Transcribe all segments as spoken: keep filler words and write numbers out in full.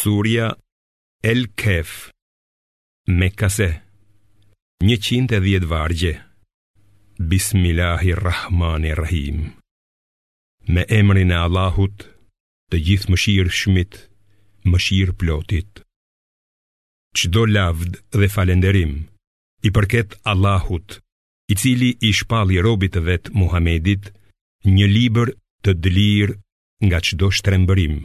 Surja El Kef, Mekase, njëqind e dhjetë vargje. Bismillahirrahmanirrahim. Me emrin e Allahut, të gjithë mëshirë shmit, mëshirë plotit. Çdo lavd dhe falenderim i përket Allahut, i cili i shpalli robit të vet Muhamedit një libër të dëlir nga çdo shtrembërim.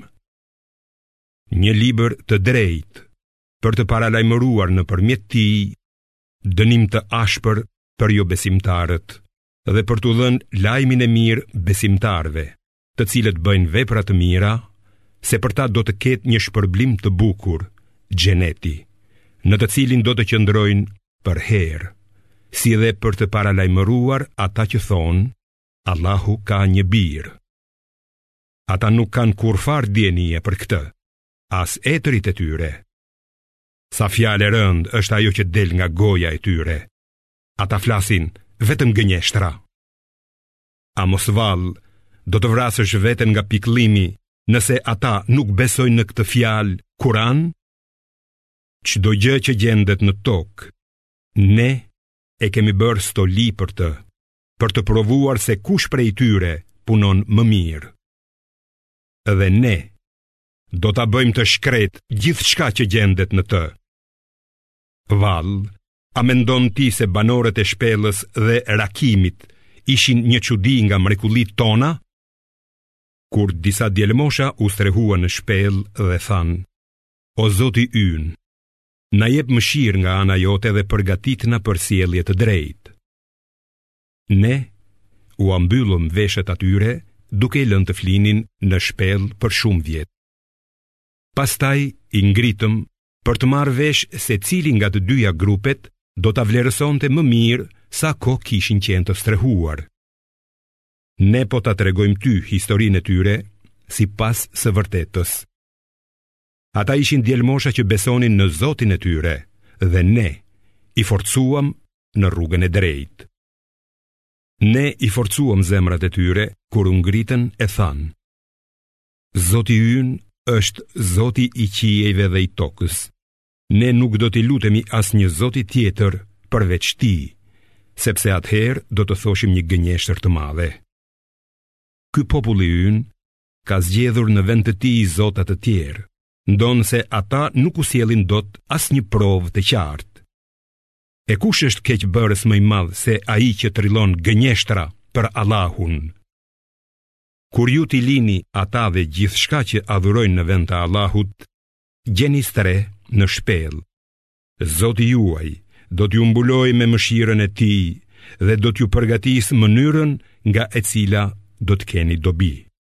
Një libër të drejtë për të paralajmëruar nëpërmjet tij dënim të ashpër për jo besimtarët dhe për t'u dhënë lajmin e mirë besimtarve, të cilët bëjnë vepra të mira, se për ta do të ketë një shpërblim të bukur, xheneti, në të cilin do të qëndrojnë për herë, si dhe për të paralajmëruar ata që thonë, Allahu ka një birë. Ata nuk kanë kurfar dienie për këtë, as etërit e tyre. Sa fjalë e rënd është ajo që del nga goja e tyre. Ata flasin vetëm gënjeshtra. A mos vallë, do të vrasësh veten nga pikëllimi nëse ata nuk besojnë në këtë fjalë Kur'an? Çdo gjë që gjendet në tokë, ne e kemi bërë stoli për të, për të provuar se kush prej tyre punon më mirë. Dhe ne do ta bëjmë të shkret gjithçka që gjendet në të. Vallë, a mendon ti se banorët e shpellës dhe rakimit ishin një çudi nga mrekullitë tona? Kur disa djelmosha u strehuan në shpellë dhe thanë, o Zoti ynë, na jep mëshirë nga ana jote dhe përgatitna për sjellje të drejtë. Ne u ambyllëm veshët atyre duke i lënë të flinin në shpellë për shumë vjet. Pastaj i ngritëm për të marrë vesh se cili nga të dyja grupet do ta vlerësonte më mirë sa kohë kishin qenë të strehuar. Ne po ta tregojmë ty historinë e tyre sipas së vërtetës. Ata ishin djelmosha që besonin në Zotin e tyre dhe ne i forcuam në rrugën e drejtë. Ne i forcuam zemrat e tyre kur u ngritën e thanë, Zoti ynë është Zoti i qiejve dhe i tokës. Ne nuk do t'i lutemi asnjë zoti tjetër përveç tij, sepse atëherë do të thoshim një gënjeshtër të madhe. Ky populli ynë ka zgjedhur në vend të tij zota të tjerë, ndonë se ata nuk u sjellin dot asnjë provë të qartë. E kush është keqbërës më i madh se ai që trillon gënjeshtra për Allahun? Kur ju t'i lini ata dhe gjithçka që adhurojnë në vend të Allahut, gjeni stre në shpellë. Zoti juaj do t'ju mbulojë me mëshirën e tij dhe do t'ju përgatisë mënyrën nga e cila do të keni dobi.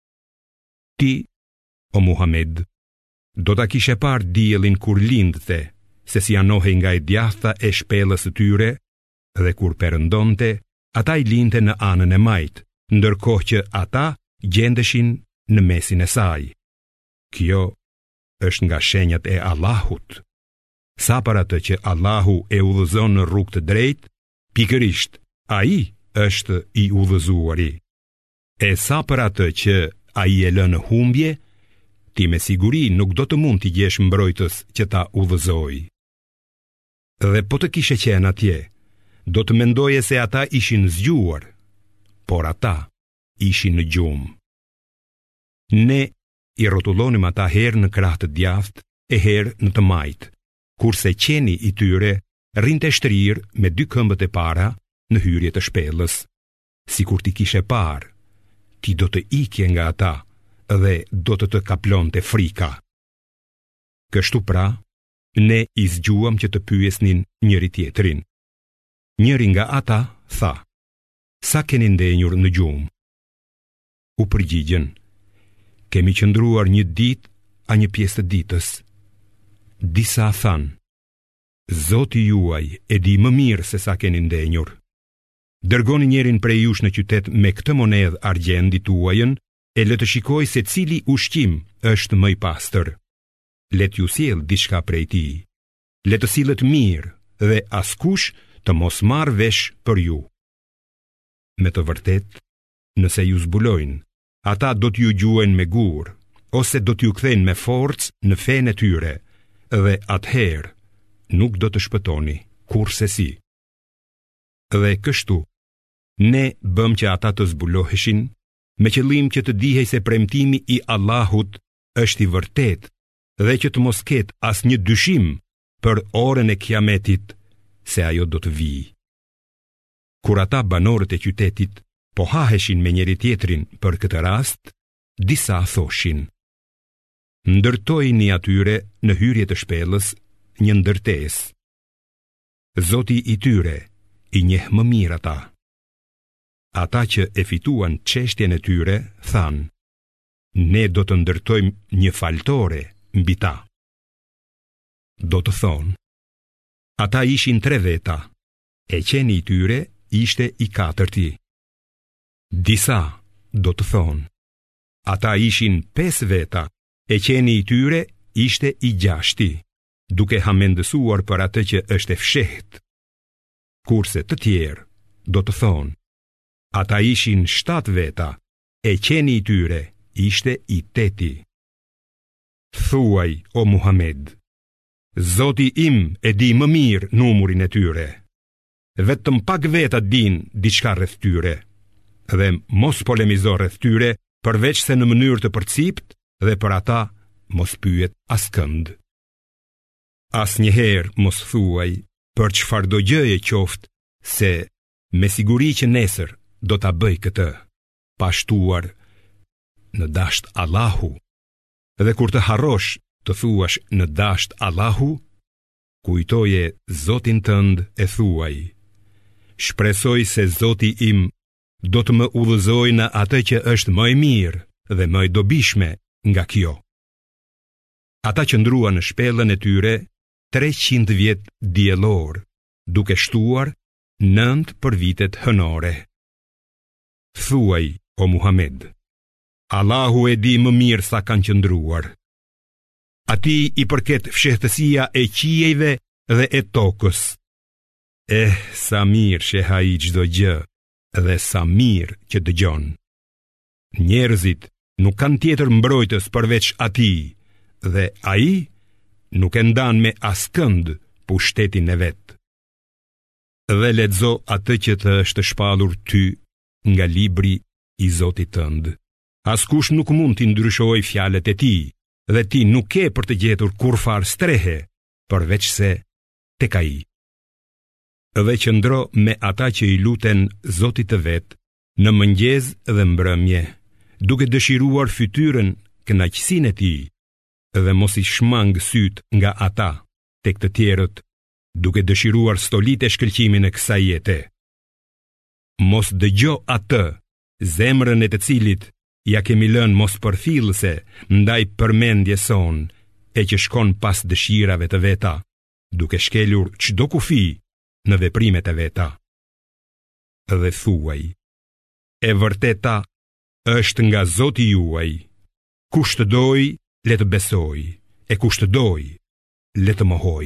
Ti, o Muhammed, do ta kishe parë diellin kur lindte, se si anohej nga e djathta e shpellës së tyre, dhe kur perëndonte, ata i linte në anën e majtë, ndërkohë që ata gjendeshin në mesin e saj. Kjo është nga shenjat e Allahut. Sa për atë që Allahu e udhëzon në rrugë të drejtë, pikërisht ai është i udhëzuari. E sa për atë që ai e lë në humbje, ti me siguri nuk do të mund t'i gjesh mbrojtës që ta udhëzoj. Dhe po të kishe qenë atje, do të mendoje se ata ishin zgjuar, por ata ishin në gjumë. Ne i rrotullonim ata herë në krah të djathtë e herë në të majtë, kurse qeni i tyre rrinte shtrirë me dy këmbët e para në hyrje të shpellës. Sikur ti kishe parë, ti do të ikje nga ata dhe do të të kaplonte frika. Kështu pra, ne i zgjuam që të pyesnin njëri tjetrin. Njëri nga ata tha, sa keni ndenjur në gjumë? U përgjigjen, kemi qëndruar një ditë a një pjesë të ditës. Disa thanë, Zoti juaj e di më mirë se sa keni ndenjur. Dërgoni njërin prej jush në qytet me këtë monedhë argjendi tuajën e le të shikoj se cili ushqim është më i pastër. Le t'ju sjell diçka prej tij. Le të sillet mirë dhe askush të mos marrë vesh për ju. Me të vërtet, nëse ju zbulojnë, ata do t'ju gjuajnë me gur, ose do t'ju kthejnë me forcë në fenë e tyre, dhe atëherë nuk do të shpëtoni, kurse si. Dhe kështu, ne bëm që ata të zbuloheshin, me qëllim që të dihej se premtimi i Allahut është i vërtet, dhe që të mos ketë as një dyshim për orën e kiametit, se ajo do të vijë. Kur ata banorët e qytetit po haheshin me njëri tjetrin për këtë rast, disa thoshin: ndërtojini atyre në hyrje të shpellës një ndërtesë. Zoti i tyre i njeh më mirë ata. Ata që e fituan çështjen e tyre thanë: ne do të ndërtojmë një faltore mbi ta. Do të thonë, ata ishin tre veta, e qeni i tyre ishte i katërti. Disa do të thonë, ata ishin pesë veta, e qeni i tyre ishte i gjashti, duke hamendësuar për atë që është e fshehtë. Kurse të tjerë do të thonë, ata ishin shtatë veta, e qeni i tyre ishte i teti. Thuaj, o Muhammed, Zoti im e di më mirë numrin e tyre. Vetëm pak veta din diçka rreth tyre, dhe mos polemizo rreth tyre, përveç se në mënyrë të përcipt, dhe për ata mos pyet askënd. Asnjëherë mos thuaj për çfarëdo gjëje qoftë se me siguri që nesër do ta bëj këtë, pa shtuar në dasht Allahu. Dhe kur të harrosh të thuash në dasht Allahu, kujtoje Zotin tënd e thuaj: shpresoj se Zoti im do të më udhëzojë në atë që është më e mirë dhe më e dobishme nga kjo. Ata qëndruan në shpellën e tyre treqind vjet diellor, duke shtuar nënt për vitet hënore. Thuaj, o Muhammed, Allahu e di më mirë sa kanë qëndruar. Ati i përket fshehtësia e qiejve dhe e tokës. Eh, sa mirë sheh ai çdo gjë, dhe sa mirë që dëgjon. Njerëzit nuk kanë tjetër mbrojtës përveç atij, dhe ai nuk e ndan me askënd pushtetin e vet. Dhe lexo atë që të është shpallur ty nga libri i Zotit tënd. Askush nuk mund t'i ndryshojë fjalët e tij, dhe ti nuk ke për të gjetur kurfar strehe, përveç se tek ai. Dhe qëndro me ata që i luten Zotit të vet në mëngjes dhe mbrëmje, duke dëshiruar fytyrën kënaqësinë e tij, dhe mos i shmang syt nga ata tek të tjerët, duke dëshiruar stolit e shkëlqimin e kësaj jete. Mos dëgjo atë, zemrën e të cilit ja kemi lënë mos përfillëse ndaj përmendjes son, e që shkon pas dëshirave të veta, duke shkelur çdo kufi në veprimet e veta. Dhe thuaj: e vërteta është nga Zoti juaj. Kush të doj, le të besoj, e kush të doj, le të mohoj.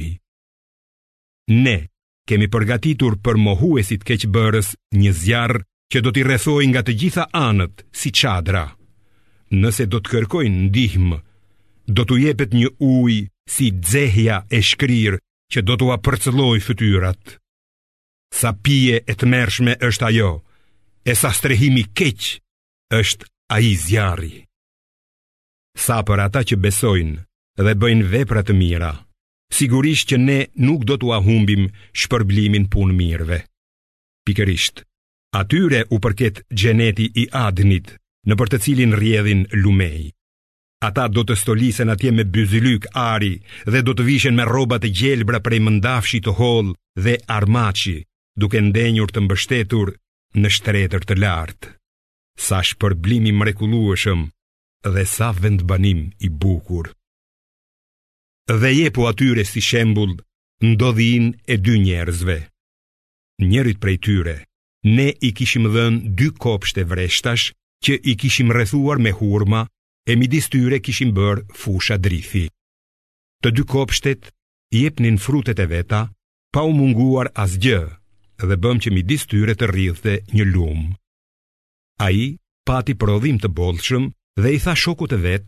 Ne kemi përgatitur për mohuesit keqbërës një zjarr që do t'i rrethoj nga të gjitha anët si çadra. Nëse do të kërkojnë ndihmë, do t'u jepet një ujë si xehja e shkrirë që do t'u apërcëlloj fytyrat. Sa pije e tmerrshme është ajo, e sa strehimi keq është ai zjarri. Sa për ata që besojnë dhe bëjnë vepra të mira, sigurisht që ne nuk do t'u humbim shpërblimin punë mirëve. Pikërisht, atyre u përket xheneti i Adnit, në për të cilin rrjedhin lumej. Ata do të stolisen atje me byzylyk ari dhe do të vishen me rroba të gjelbra prej mëndafshi të hollë dhe armaçi, duke ndenjur të mbështetur në shtretër të lartë. Sa shpërblimi mrekullueshëm dhe sa vendbanim i bukur. Dhe jepu atyre si shembull ndodhin e dy njerëzve. Njërit prej tyre ne i kishim dhënë dy kopshte vreshtash që i kishim rrethuar me hurma, e midis tyre kishim bërë fusha drithi. Të dy kopshtet i jepnin frutet e veta, pa u munguar asgjë, dhe bëm që midis tyre të rridhte një lum. Ai pati prodhim të bollshëm dhe i tha shokut të vet: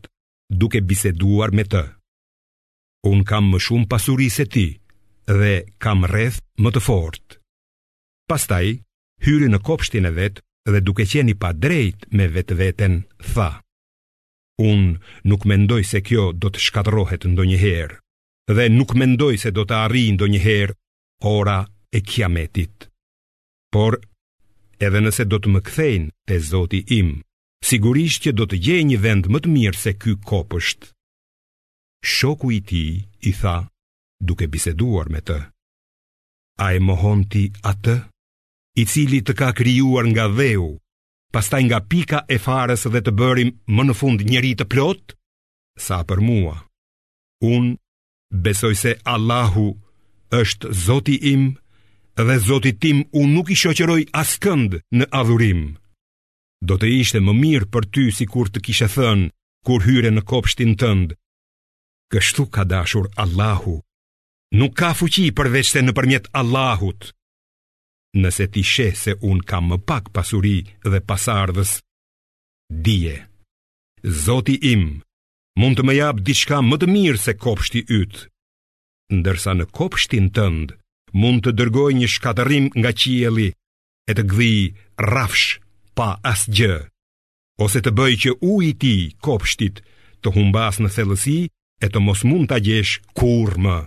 duke biseduar me të. Unë kam më shumë pasuri se ti dhe kam rreth më të fortë. Pastaj, hyri në kopshtin e vet dhe duke qenë i padrejt me vetveten, tha: Unë nuk mendoj se kjo do të shkatërrohet ndonjëherë, dhe nuk mendoj se do të arrijë ndonjëherë ora e kiametit. Por, edhe nëse do të më kthejnë te Zoti im, sigurisht që do të gjej një vend më të mirë se ky kopësht. Shoku i tij i tha, duke biseduar me të: A e mohon ti atë, i cili të ka krijuar nga dheu, pastaj nga pika e farës dhe të bërim më në fund njeri të plot? Sa për mua, unë besoj se Allahu është Zoti im, dhe Zoti tim unë nuk i shoqëroj askënd në adhurim. Do të ishte më mirë për ty si kur të kishe thënë, kur hyre në kopshtin tënd: Kështu ka dashur Allahu. Nuk ka fuqi përveç se nëpërmjet Allahut. Nëse ti sheh se unë kam më pak pasuri dhe pasardhës, dije, Zoti im mund të më jap diçka më të mirë se kopshti yt, ndërsa në kopshtin tënd mund të dërgoj një shkatërim nga qielli e të gdhij rrafsh pa asgjë, ose të bëj që uji i tij kopshtit të humbas në thellësi e të mos mund ta gjesh kurrë më.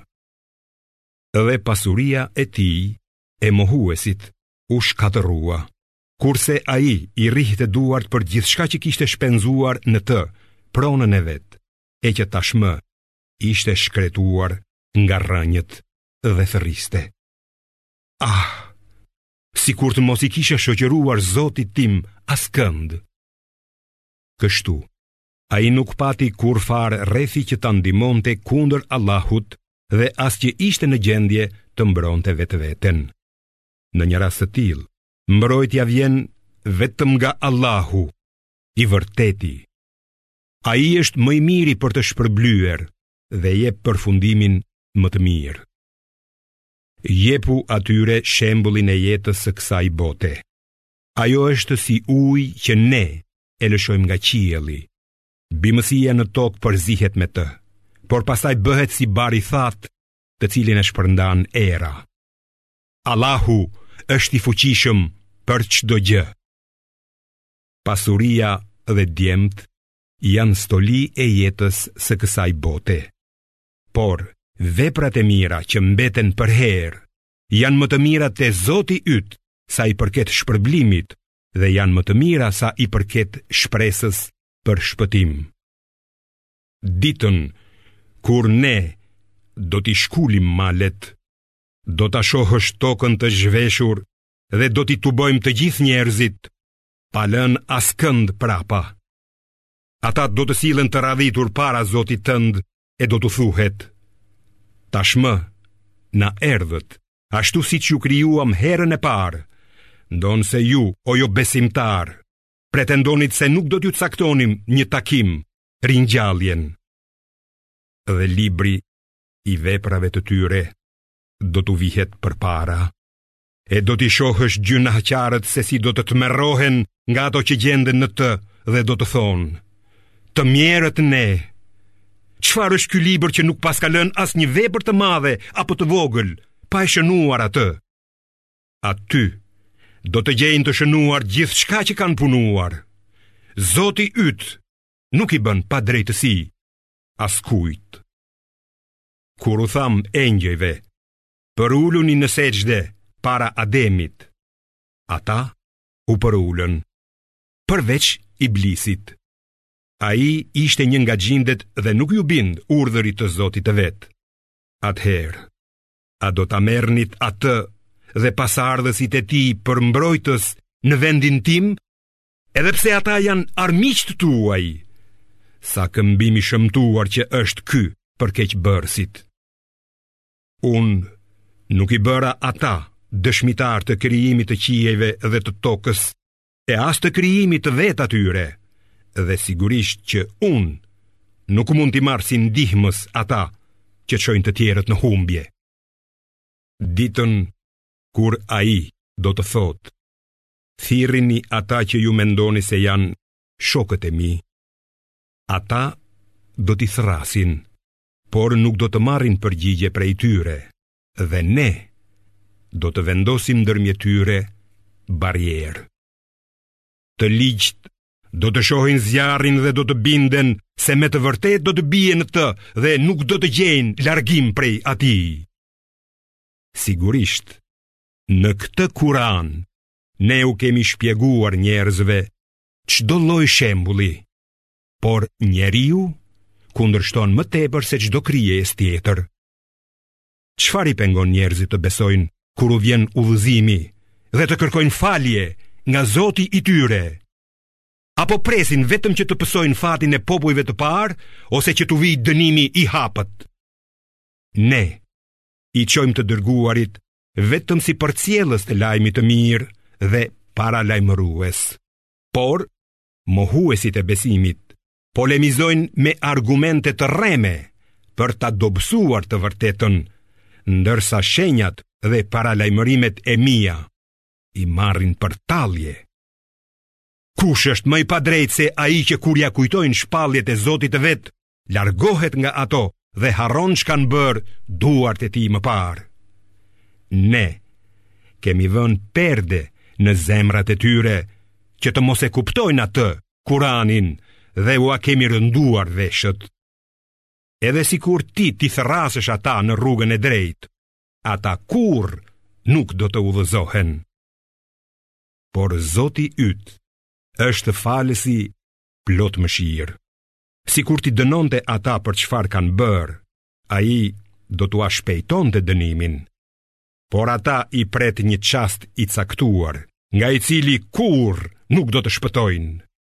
Dhe pasuria e tij e mohuesit u shkatërrua, kurse ai i rrihte duart për gjithçka që kishte shpenzuar në të, pronën e vet, e që tashmë ishte shkretuar nga rrënjët dhe thërriste. Ah, sikur të mos i kishe shoqëruar Zotit tim askënd. Kështu, ai nuk pati kur fare rrethi që ta ndihmonte kundër Allahut dhe as që ishte në gjendje të mbronte vetveten. Në një rast të tillë, mbrojtja vjen vetëm nga Allahu, i vërteti. Ai është më i miri për të shpërblyer dhe jep përfundimin më të mirë. Jepu atyre shembullin e jetës së kësaj bote. Ajo është si ujë që ne e lëshojmë nga qielli. Bimësia në tokë përzihet me të, por pastaj bëhet si bar i thatë, të cilin e shpërndan era. Allahu është i fuqishëm për çdo gjë. Pasuria dhe djemt janë stoli e jetës së kësaj bote. Por veprat e mira që mbeten për herë janë më të mira te Zoti yt sa i përket shpërblimit dhe janë më të mira sa i përket shpresës për shpëtim. Ditën kur ne do t'i shkulim malet, do t'a shohësh tokën të zhveshur dhe do t'i tubojmë të gjithë njerëzit, pa lënë askënd prapa. Ata do të sillen të radhitur para Zotit tënd e do të thuhet: Tashmë na erdhët, ashtu siç ju krijuam herën e parë, ndonë se ju, o jo besimtar, pretendonit se nuk do t'ju caktonim një takim, ringjalljen. Dhe libri i veprave të tyre do t'u vihet përpara, e do t'i shohësh gjunaqtarët se si do të tmerrohen nga ato që gjenden në të dhe do të thonë: Të mjerët ne! Çfarë është ky libër që nuk paska lënë as një vepër të madhe apo të vogël, pa e shënuar atë? Aty do të gjejnë të shënuar gjithçka që kanë punuar. Zoti yt nuk i bën pa drejtësi askujt. Kur u tham engjëjve: Përuluni në sejdë para Ademit, ata u përulën, përveç Iblisit. Ai ishte një nga gjindet dhe nuk ju bind urdhërit të Zotit të vet. Atëherë, a do ta merrnit atë dhe pasardhësit e tij për mbrojtës në vendin tim, edhe pse ata janë armiqtë tuaj? Sa këmbim i shëmtuar që është ky për keqbërësit. Unë nuk i bëra ata dëshmitar të krijimit të qiejve dhe të tokës, e as të krijimit të vet atyre, dhe sigurisht që unë nuk mund t'i marr si ndihmës ata që çojnë të tjerët në humbje. Ditën kur ai do të thotë: Thirrini ata që ju mendoni se janë shokët e mi. Ata do t'i thrasin, por nuk do të marrin përgjigje prej tyre, dhe ne do të vendosim ndërmjet tyre barierë. Të ligjt do të shohin zjarrin dhe do të binden se me të vërtet do të bien në të dhe nuk do të gjejnë largim prej atij. Sigurisht, në këtë Kuran, ne u kemi shpjeguar njerëzve çdo lloj shembulli, por njeriu kundërshton më tepër se çdo krijesë tjetër. Çfarë i pengon njerëzit të besojnë kur u vjen udhëzimi dhe të kërkojnë falje nga Zoti i tyre? Apo presin vetëm që të pësojnë fatin e popujve të parë, ose që t'u vijë dënimi i hapët? Ne i çojmë të dërguarit vetëm si përcjellës të lajmit të mirë dhe paralajmërues. Por mohuesit e besimit polemizojnë me argumente të rreme për ta dobësuar të vërtetën, ndërsa shenjat dhe paralajmërimet e mia i marrin për tallje. Kush është më i padrejtë se ai që kur ja kujtojnë shpalljet e Zotit të vet, largohet nga ato dhe harron çka kanë bërë duart e tij më parë? Ne kemi vënë perde në zemrat e tyre që të mos e kuptojnë atë Kuranin dhe ua kemi rënduar veshët. Edhe sikur ti t'i thrasësh ata në rrugën e drejtë, ata kurr nuk do të udhëzohen. Por Zoti yt është falësi plot mëshirë. Sikur t'i dënonte ata për çfarë kanë bërë, ai do t'ua shpejtonte dënimin. Por ata i pret një çast i caktuar, nga i cili kurr nuk do të shpëtojnë.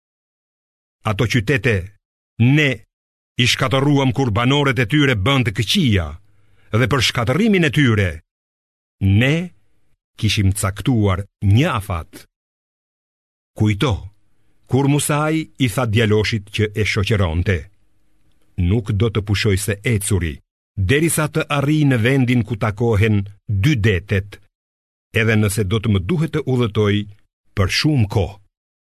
Ato qytete ne i shkatëruam kur banorët e tyre bënd të këqija, dhe për shkatërimin e tyre ne kishim caktuar një afat. Kujto, kur Musai i tha djaloshit që e shoqëronte: nuk do të pushoj se ecuri, derisa të arrijë në vendin ku takohen dy detet, edhe nëse do të më duhet të udhëtoj për shumë kohë.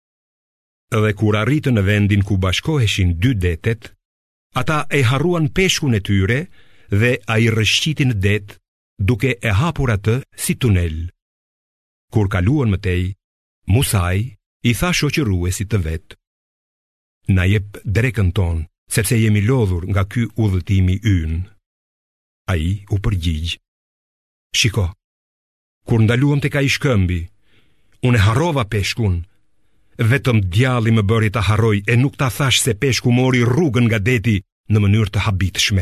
Dhe kur arritën në vendin ku bashkoheshin dy detet, ata e harruan peshkun e tyre dhe ai rrëshqitin në det, duke e hapur atë si tunel. Kur kaluan mëtej, Musai i tha shoqëruesit të vet: na jep drekën ton, sepse jemi lodhur nga ky udhëtimi ynë. Ai u përgjigj: shiko, kur ndaluam tek ai shkëmbi, unë harrova peshkun. Vetëm djalli më bëri ta harroj e nuk ta thash se peshku mori rrugën nga deti në mënyrë të habitshme.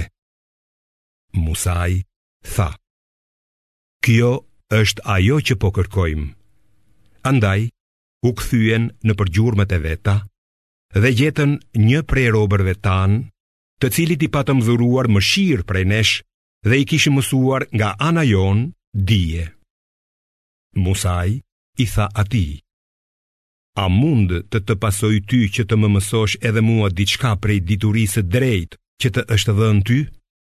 Musai tha: kjo është ajo që po kërkojmë. Andaj u kthyen në përgjurmët e veta dhe gjetën një prej robërve tan, të cilit i patëm dhuruar mëshirë prej nesh dhe i kishim mësuar nga ana jon dije. Musai i tha atij: a mund të të pasoj ty që të më mësosh edhe mua diçka prej diturisë drejt që të është dhënë ty?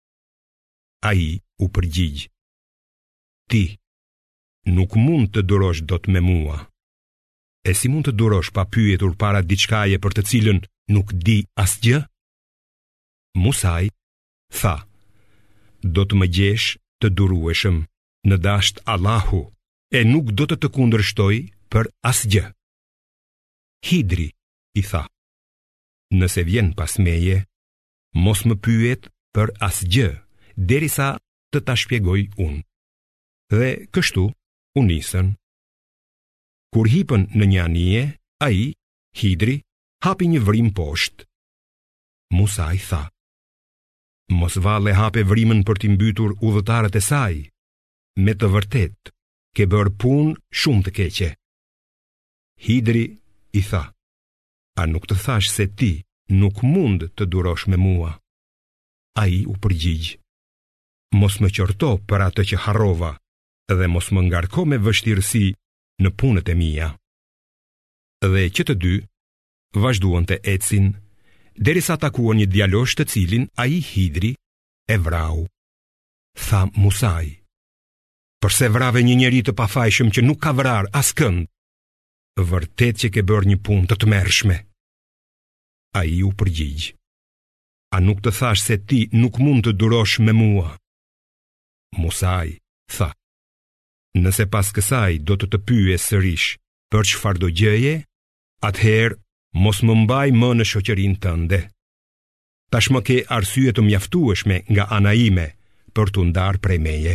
Ai u përgjigj: ti nuk mund të durosh dot me mua. E si mund të durosh pa pyetur para diçkaje për të cilën nuk di asgjë? Musai tha: do të më gjesh të durueshëm në dasht Allahu, e nuk do të të kundërshtoj për asgjë. Hidri i tha: nëse vjen pas meje, mos më pyet për asgjë, derisa të ta shpjegoj unë. Dhe kështu u nisën. Kur hipën në një anije, ai, Hidri, hapi një vrim poshtë. Musa i tha: mos valle hape vrimën për t'i mbytur udhëtarët e saj. Me të vërtet, ke bërë punë shumë të keqe. Hidri i tha: a nuk të thash se ti nuk mund të durosh me mua? Ai u përgjigj: mos më qorto për atë që harrova, dhe mos më ngarko me vështirësi në punët e mia. Dhe që të dy vazhduan të ecin, derisa takuan një djalosh të cilin ai, Hidri, e vrau. Tha Musai: përse vrave një njeri të pafajshëm që nuk ka vrar askënd? Vërtet që ke bërë një punë të tmerrshme. Ai u përgjigj: a nuk të thash se ti nuk mund të durosh me mua? Musaj tha: Nëse pas kësaj do të të pyes sërish për çfarë do gjëje, atëherë mos më mbaj më në shoqërinë tënde. Tashmë ke arsye të mjaftueshme nga ana ime për t'u ndarë prej meje.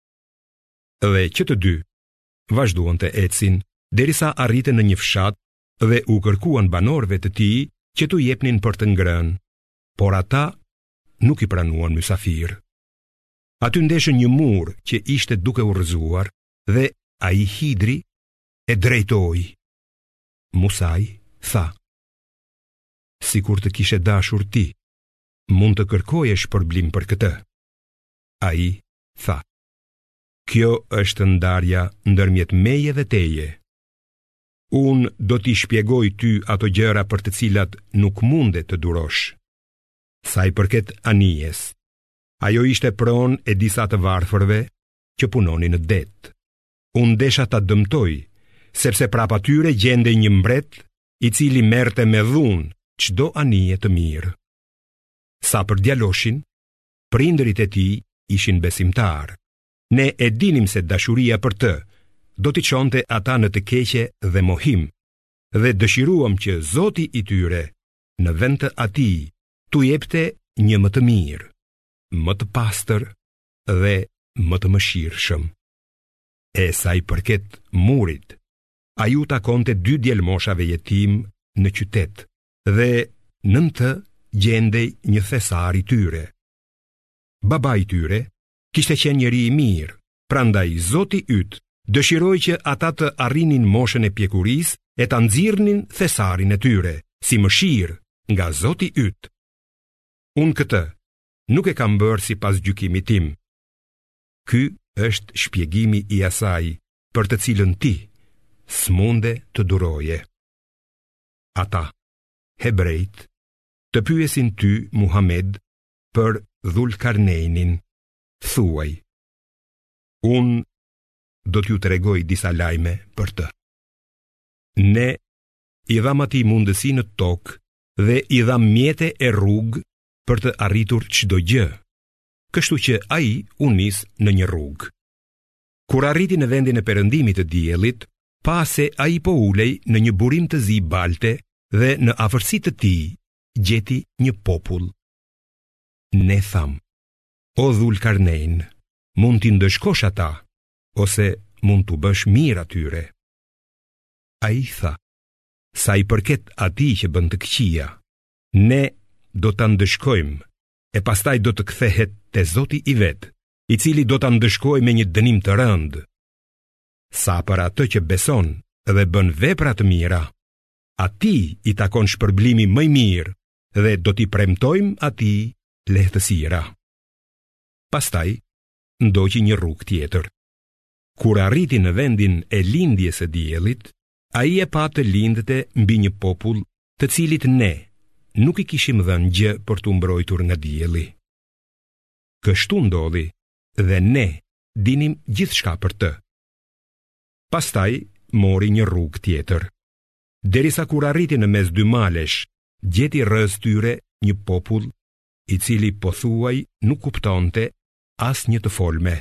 Dhe që të dy vazhduan të ecin derisa arritën në një fshat dhe u kërkuan banorëve të tij që t'u jepnin për të ngrënë, por ata nuk i pranuan mysafir. Aty ndeshën një mur që ishte duke u rrëzuar dhe ai hidri e drejtoi. Musaj tha: Sikur të kishe dashur ti, mund të kërkojesh përblim për këtë. Ai tha: Kjo është ndarja ndërmjet meje dhe teje. Unë do t'i shpjegoj ty ato gjëra për të cilat nuk mundet të durosh. Sa i përket anijes, ajo ishte pronë e disa të varfërve që punonin në det. Unë desha ta dëmtoj, sepse prapa tyre gjende një mbret i cili merrte me dhunë çdo anije të mirë. Sa për djaloshin, prindërit e tij ishin besimtar. Ne e dinim se dashuria për të do t'i çonte ata në të keqe dhe mohim, dhe dëshiruam që Zoti i tyre në vend të atij t'u jepte një më të mirë, më të pastër dhe më të mëshirshëm. E sa i përket murit, ai u takonte dy djelmoshave jetim në qytet dhe nën të gjendej një thesar i tyre. Baba i tyre kishte qenë njeri i mirë, prandaj Zoti yt dëshiroi që ata të arrinin moshën e pjekurisë e ta nxirrnin thesarin e tyre, si mëshirë nga Zoti yt. Unë këtë nuk e kam bërë sipas gjykimit tim. Ky është shpjegimi i asaj për të cilën ti s'munde të duroje. Ata, hebrejt, të pyesin ty, Muhamed, për Dhul-Karneinin. Thuaj: Unë do t'ju tregoj disa lajme për të. Ne i dham atij mundësi në tokë dhe i dham mjete e rrugë për të arritur çdo gjë, kështu që ai u nis në një rrugë. Kur arriti në vendin e perëndimit të diellit, pa se ai po ulej në një burim të zi balte dhe në afërsi të tij gjeti një popull. Ne tham: O Dhul-Karnein, mund t'i ndëshkosh ata, ose mund t'u bësh mirë atyre. Ai tha: Sa i përket atij që bën të këqija, ne do ta ndëshkojmë, e pastaj do të kthehet te Zoti i vet, i cili do ta ndëshkojë me një dënim të rëndë. Sa për atë që beson dhe bën vepra të mira, atij i takon shpërblimi më i mirë dhe do t'i premtojmë atij lehtësira. Pastaj ndoqi një rrugë tjetër. Kur arriti në vendin e lindjes së diellit, ai e pa të lindte mbi një popull të cilit ne nuk i kishim dhënë gjë për t'u mbrojtur nga dielli. Kështu ndodhi dhe ne dinim gjithçka për të. Pastaj mori një rrugë tjetër. Derisa kur arriti në mes dy malesh, gjeti rreth tyre një popull i cili pothuaj nuk kuptonte as një të folme.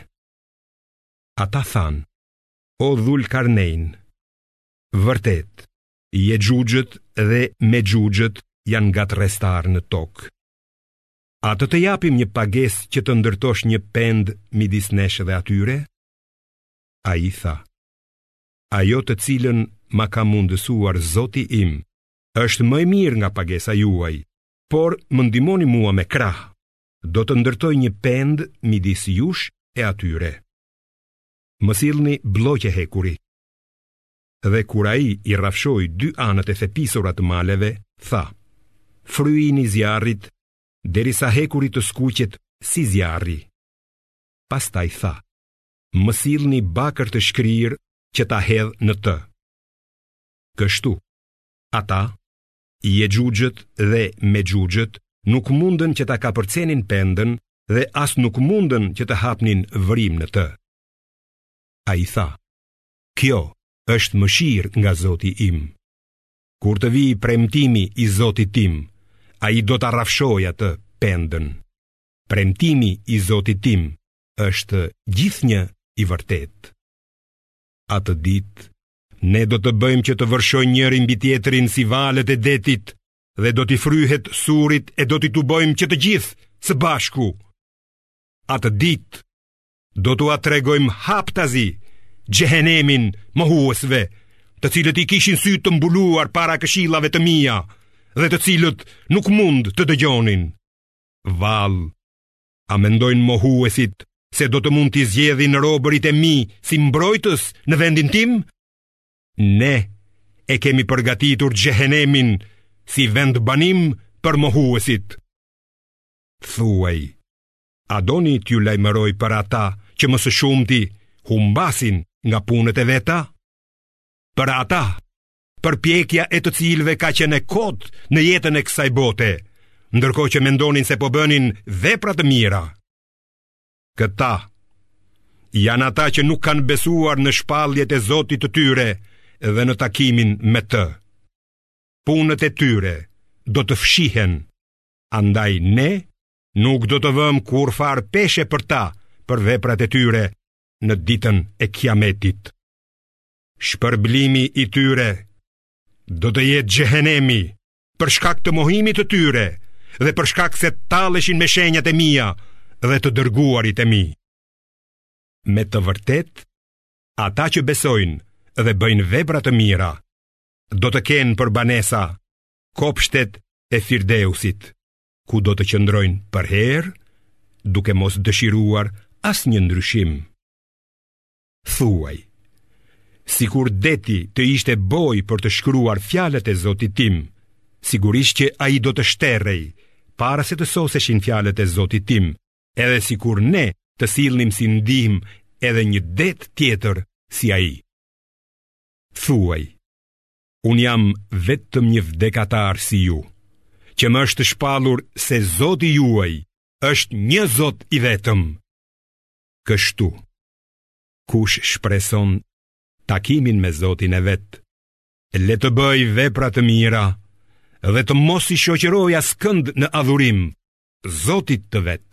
Ata than: O Dhul-Karnein, vërtet, Jexhuxhët dhe Mexhuxhët janë gatrestar në tokë. A të të japim një pagesë që të ndërtosh një pend midis nesh dhe atyre? Ai tha: Ajo të cilën ma ka mundësuar Zoti im është më e mirë nga pagesa juaj, por më ndihmoni mua me krah. Do të ndërtoj një pend midis jush e atyre. Më sillni blloqe hekuri. Dhe kur ai i rrafshoi dy anët e thepisura të maleve, tha: Fryini zjarrit derisa hekuri të skuqet si zjarri. Pastaj tha: Më sillni bakër të shkrirë që ta hedh në të. Kështu, ata, Jexhuxhët dhe Mexhuxhët, nuk mundën që ta kapërcenin pendën dhe as nuk mundën që të hapnin vërim në të. Ai tha: Kjo është mëshirë nga Zoti im. Kur të vijë premtimi i Zotit tim, ai do ta rrafshojë atë pendën. Premtimi i Zotit tim është gjithnjë i vërtet. Atë ditë, ne do të bëjmë që të vërshojnë njëri mbi tjetrin si valët e detit, dhe do t'i fryhet surit e do t'i tubojmë që të gjithë së bashku. Atë ditë, do t'u atregojmë haptazi xhehenemin mohuesve, të cilët i kishin sy të mbuluar para këshillave të mia, dhe të cilët nuk mund të dëgjonin. Val, a mendojnë mohuesit se do të mund t'i zgjedhin robërit e mi si mbrojtës në vendin tim? Ne e kemi përgatitur xhehenemin si vend banim për mohuesit. Thuaj, a doni t'ju lajmëroj për ata që më së shumti humbasin nga punët e veta? Për ata, përpjekja e të cilëve ka qenë kot në jetën e kësaj bote, ndërkohë që mendonin se po bënin vepra të mira. Këta janë ata që nuk kanë besuar në shpalljet e Zotit të tyre dhe në takimin me të. Punët e tyre do të fshihen, andaj ne nuk do të vëmë kurfar peshe për ta për veprat e tyre në ditën e Kiametit. Shpërblimi i tyre do të jetë xhehenemi për shkak të mohimit të tyre dhe për shkak se talleshin me shenjat e mia dhe të dërguarit e mi. Me të vërtet, ata që besojnë dhe bëjnë vepra të mira do të kenë për banesa kopshtet e Firdeusit, ku do të qëndrojnë për herë, duke mos dëshiruar asnjë ndryshim. Thuaj, sikur deti të ishte boj për të shkruar fjalët e Zotit tim, sigurisht që ai do të shterrej para se të soseshin fjalët e Zotit tim, edhe sikur ne të sillnim si ndihmë edhe një det tjetër si ai. Thuaj, unë jam vetëm një vdekatar si ju, që më është shpallur se Zoti juaj është një Zot i vetëm. Kështu, kush shpreson takimin me Zotin e vet, le të bëj vepra të mira dhe të mos i shoqëroj askënd në adhurim Zotit të vet.